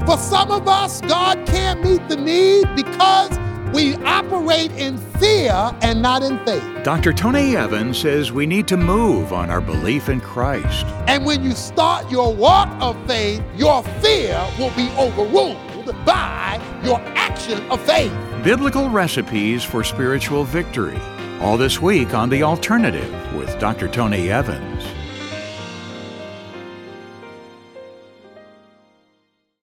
For some of us, God can't meet the need because we operate in fear and not in faith. Dr. Tony Evans says we need to move on our belief in Christ. And when you start your walk of faith, your fear will be overruled by your action of faith. Biblical recipes for spiritual victory. All this week on The Alternative with Dr. Tony Evans.